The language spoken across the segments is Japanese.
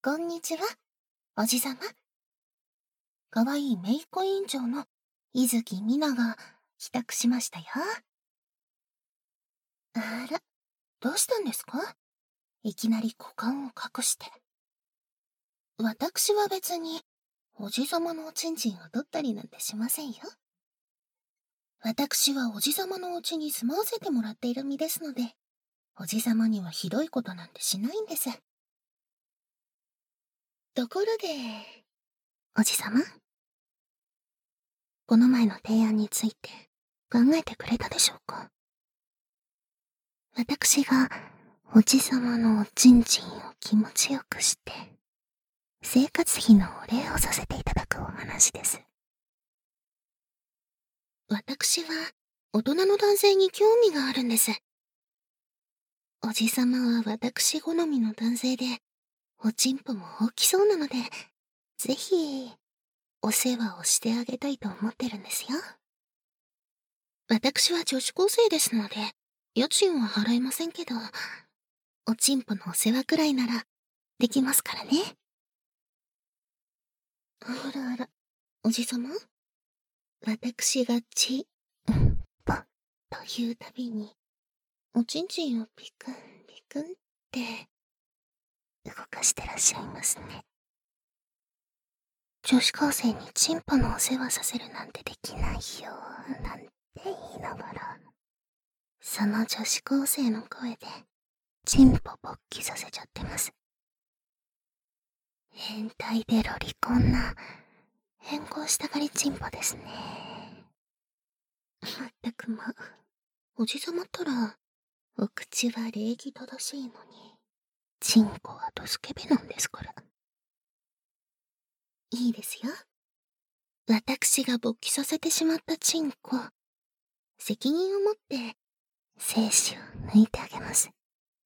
こんにちは、おじさま。かわいいめいっ子委員長の伊月みなが帰宅しましたよ。あら、どうしたんですか？いきなり股間を隠して。私は別に、おじさまのおちんちんを取ったりなんてしませんよ。私はおじさまのお家に住まわせてもらっている身ですので、おじさまにはひどいことなんてしないんです。ところで、おじさま、この前の提案について考えてくれたでしょうか？私がおじさまのおちんちんを気持ちよくして、生活費のお礼をさせていただくお話です。私は大人の男性に興味があるんです。おじさまは私好みの男性で、おちんぽも大きそうなので、ぜひ、お世話をしてあげたいと思ってるんですよ。私は女子高生ですので、家賃は払えませんけど、おちんぽのお世話くらいなら、できますからね。あらあら、おじさま、私がんぽというたびに、おちんちんをピクンピクンって動かしてらっしゃいますね。女子高生にチンポのお世話させるなんてできないよ、なんて言いながら、その女子高生の声で、チンポ勃起させちゃってます。変態でロリコンな、変更したがりチンポですね。まったくおじさまったら、お口は礼儀正しいのに、チンコはドスケベなんですから。いいですよ。私が勃起させてしまったチンコ、責任を持って精子を抜いてあげます。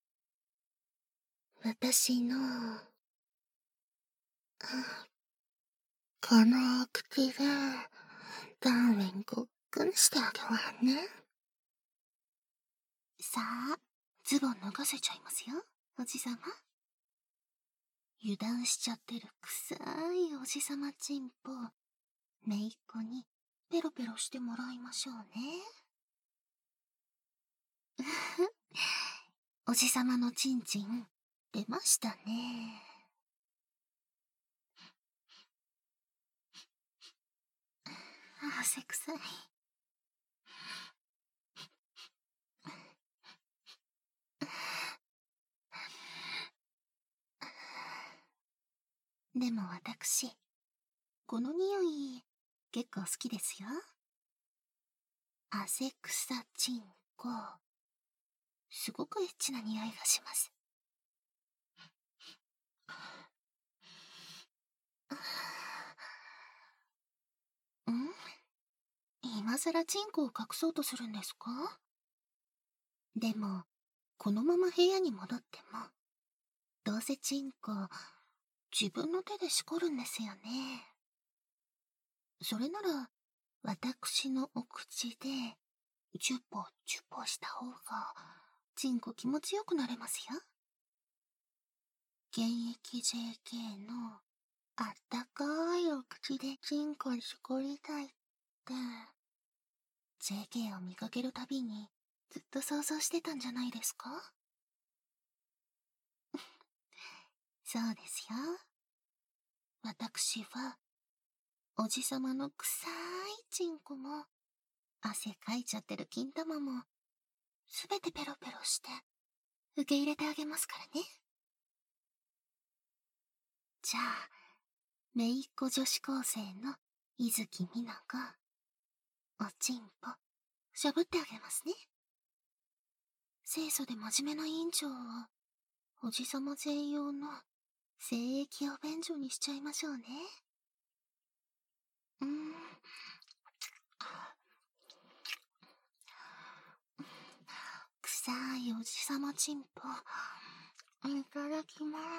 私の、この口で、ダーウィンごっくんしてあげわね。さあ、ズボン脱がせちゃいますよ、おじさま。油断しちゃってる臭いおじさまチンポ、めいっ子にペロペロしてもらいましょうね。おじさまのチンチン、出ましたね。汗臭い。でも私、この匂い、結構好きですよ。汗臭チンコ、すごくエッチな匂いがします。ん？今さらチンコを隠そうとするんですか？でも、このまま部屋に戻っても、どうせチンコ、自分の手でしこるんですよね。それなら、私のお口で、チュポチュポした方が、チンコ気持ちよくなれますよ。現役 JK の、あったかいお口でチンコしこりたいって、JK を見かけるたびに、ずっと想像してたんじゃないですか？そうですよ。私は、おじさまの臭いチンコも、汗かいちゃってる金玉も、すべてペロペロして、受け入れてあげますからね。じゃあ、めいっ子女子高生の伊月みなが、おちんぽ、しゃぶってあげますね。清楚で真面目な委員長を、おじさま専用の、精液お便所にしちゃいましょうね。臭いおじさまちんぽ、いただきます。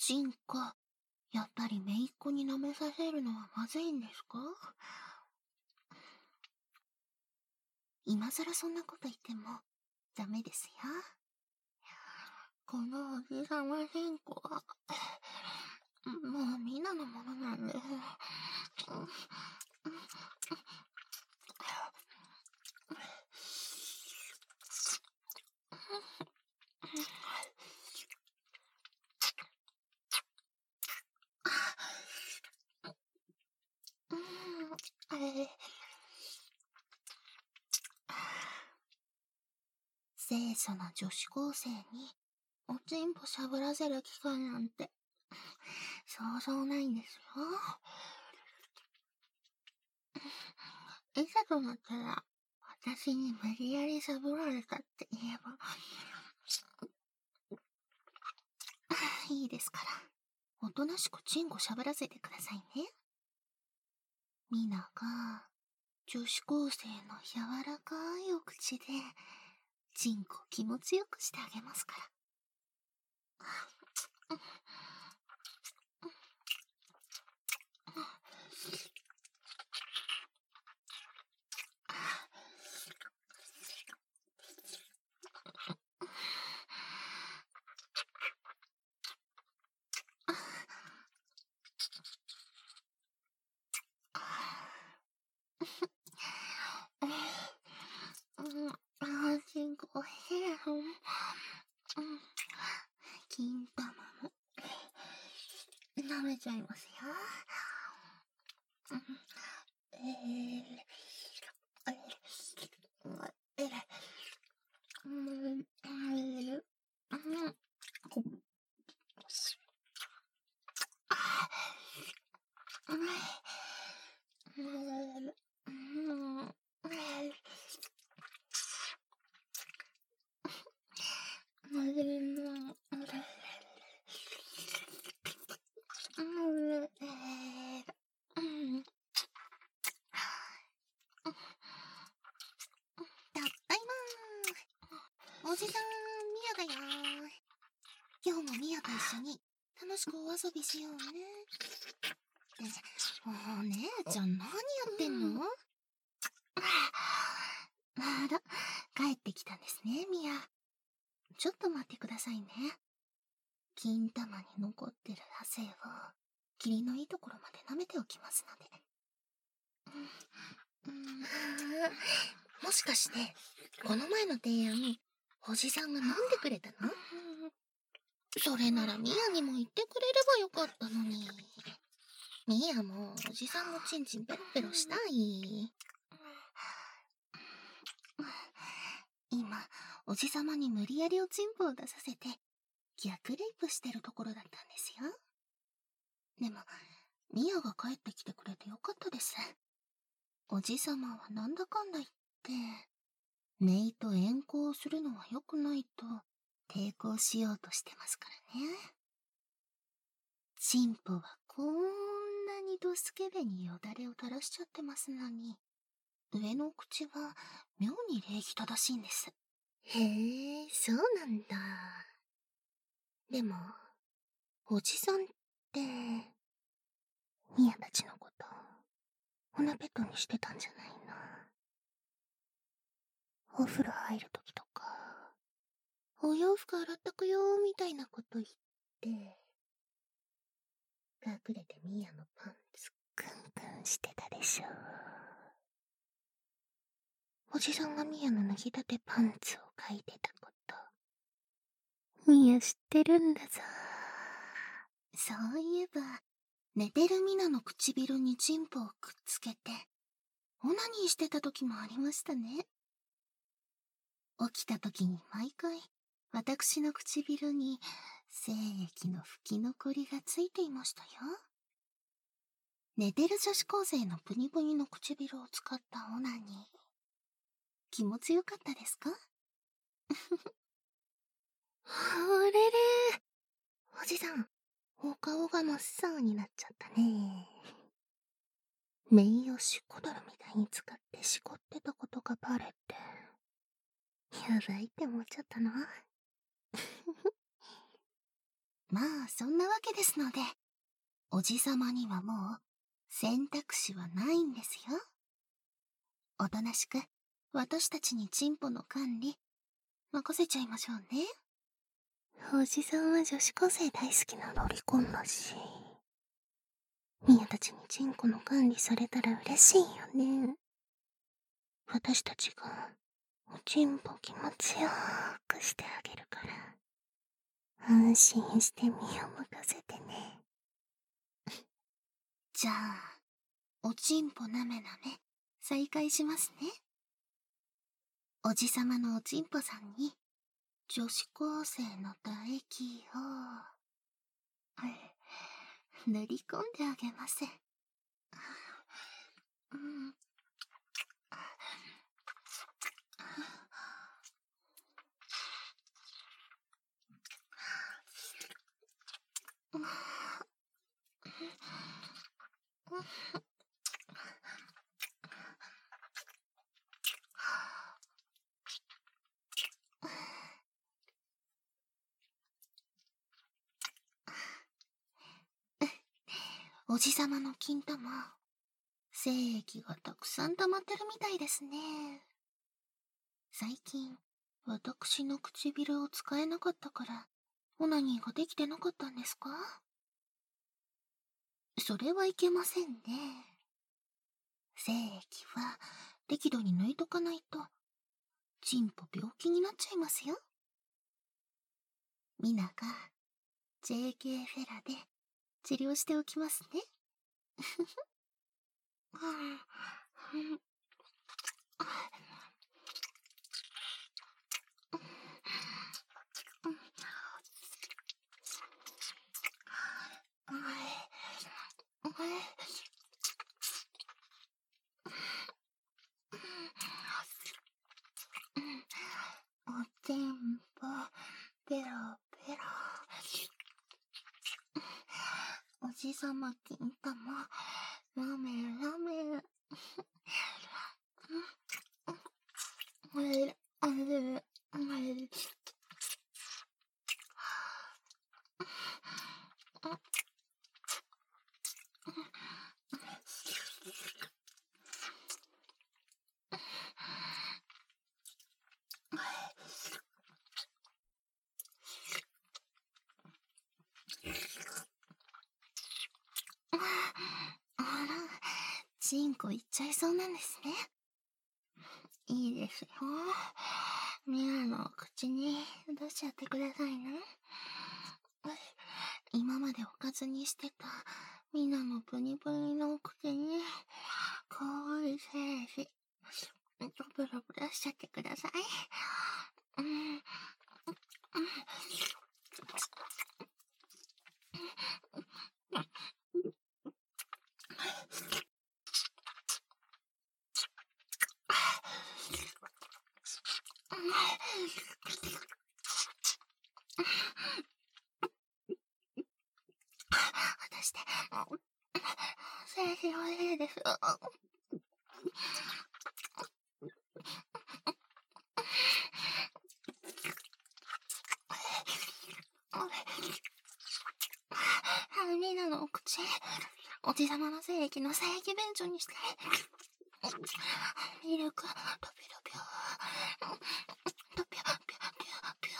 チンコ、やっぱり姪っ子に舐めさせるのはまずいんですか？今更そんなこと言ってもダメですよ。このおじさまチンコは、もうみんなのものなんで。清楚な女子高生におちんぽしゃぶらせる機会なんてそうそうないんですよ。いざとなったら私に無理やりしゃぶられたって言えばいいですから、おとなしくチンコしゃぶらせてくださいね。みなが女子高生の柔らかいお口でチンコ気持ちよくしてあげますから。チンコおいしい。金玉も舐めちゃいますよ。ただいまー。おじさん、ミヤだよー。今日もミヤと一緒に楽しくお遊びしようね。お姉ちゃん何やってんの？あら、帰ってきたんですね、ミヤ。ちょっと待ってくださいね。金玉に残ってる汗を霧のいいところまで舐めておきますので。もしかして、この前の提案、おじさんが飲んでくれたの？それならミヤにも言ってくれればよかったのに。ミヤもおじさんのチンチンペロペロしたい。今、おじさまに無理やりおちんぽを出させて、逆レイプしてるところだったんですよ。でも、ミヤが帰ってきてくれてよかったです。おじさまはなんだかんだ言って、姪と遠行するのは良くないと抵抗しようとしてますからね。チンポはこんなにドスケベによだれを垂らしちゃってますのに、上のお口は妙に礼儀正しいんです。へえ、そうなんだ。でも、おじさんって、ミヤたちのこと、おなペットにしてたんじゃないの？お風呂入るときとか、お洋服洗ったくよみたいなこと言って、隠れてミヤのパンツクンクンしてたでしょ。おじさんがミヤの脱ぎたてパンツを描いてたこと、ミヤ知ってるんだぞ。そういえば、寝てるミナの唇にチンポをくっつけて、オナニーしてた時もありましたね。起きた時に毎回、私の唇に精液の吹き残りがついていましたよ。寝てる女子高生のプニプニの唇を使ったオナニー、気持ちよかったですか？あれれ、おじさん、お顔が真っ青になっちゃったね。メイをシコドルみたいに使ってしこってたことがバレて、やばいって思っちゃったな。 まあ、そんなわけですので、おじさまにはもう選択肢はないんですよ。おとなしく私たちにチンポの管理任せちゃいましょうね。 おじさんは女子高生大好きなロリコンだし、ミヤたちにチンコの管理されたら嬉しいよね。私たちがおちんぽ気持ちよくしてあげるから、安心して身を任せてね。 じゃあ、おちんぽなめなめ再開しますね。おじさまのおちんぽさんに女子高生の唾液を塗り込んであげます。うん。おじさまの金玉、精液がたくさん溜まってるみたいですね。最近、私の唇を使えなかったから、オナニーができてなかったんですか？それはいけませんね。精液は適度に抜いとかないと、チンポ病気になっちゃいますよ。ミナが JK フェラで治療しておきますね。おてんぽペロペロ。おじさま金玉ラメラメ。あら、チンコいっちゃいそうなんですね。いいですよ。ミラの口に出しちゃってくださいね。今までおかずにしてたミナのプニプニの口に、かわいい精子、ブラブラしちゃってください。果たして、精子欲しいです。ミナのお口、おじさまの精液の精液便所にして、ミルク、トピロピョー、トピョピョピョピ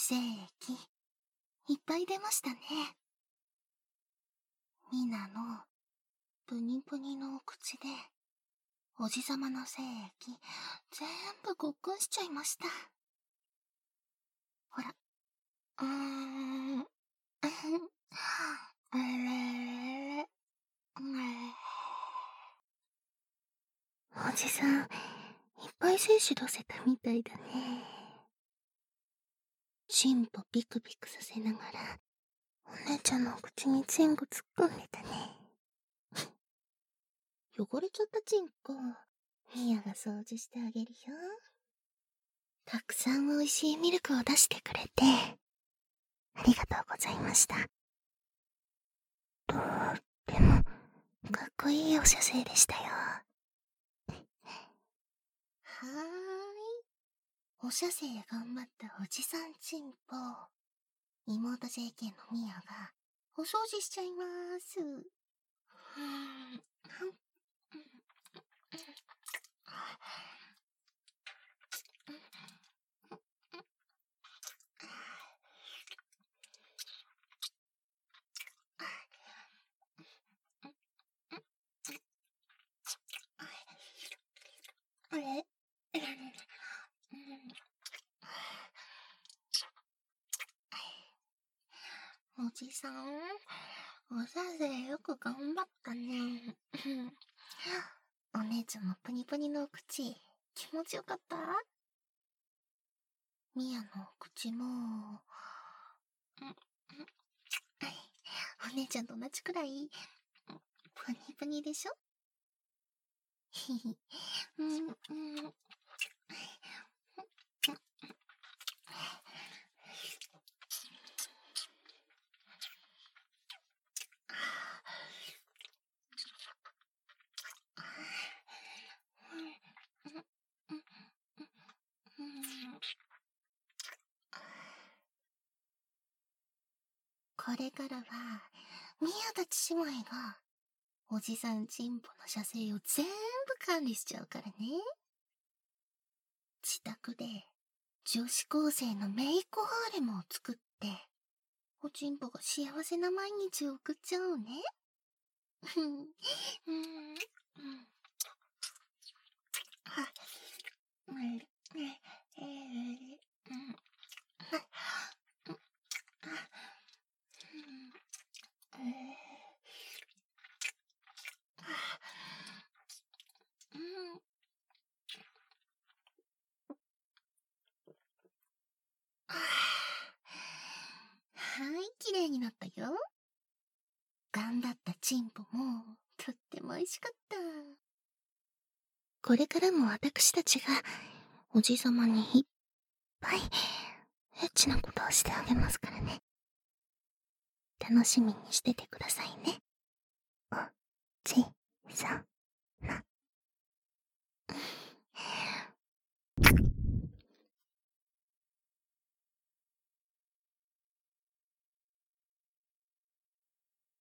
精液、いっぱい出ましたね。みなの、プニプニのお口で、おじさまの精液、全部ごっくんしちゃいました。ほら、あれれ、 おじさん、いっぱい精子出せたみたいだね。チンポピクピクさせながら、お姉ちゃんのお口にチンコ突っ込んでたね。 汚れちゃったチンコ、ミヤが掃除してあげるよ。 たくさん美味しいミルクを出してくれて、ありがとうございました。とっても、かっこいいお射精でしたよ。 はーい。お射精頑張ったおじさんチンポ。妹 JK のミヤが、お掃除しちゃいまーす。あれおじさん、お射精よく頑張ったね。お姉ちゃんのプニプニのお口、気持ちよかった？ミヤのお口も、お姉ちゃんと同じくらい、プニプニでしょ？ひひ、これからは、ミヤたち姉妹が、おじさんチンポの射精を全部管理しちゃうからね。自宅で、女子高生のメイクハーレムを作って、おちんぽが幸せな毎日を送っちゃおうね。はい、綺麗になったよ。頑張ったチンポも、とっても美味しかった。 これからも私たちが、おじさまにいっぱい、エッチなことをしてあげますからね。楽しみにしててくださいね。おじさん。